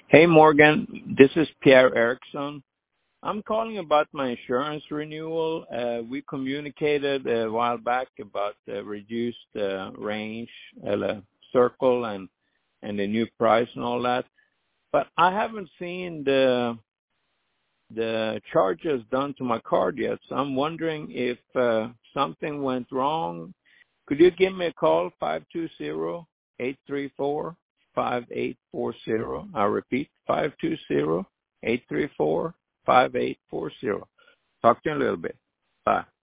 Hey, Morgan. This is Pierre Erickson. I'm calling about my insurance renewal. We communicated a while back about the reduced range, circle, and the new price and all that. But I haven't seen the charges done to my card yet, so I'm wondering if something went wrong. Could you give me a call, 520-834-5840? I'll repeat, 520-834-5840. Talk to you in a little bit. Bye.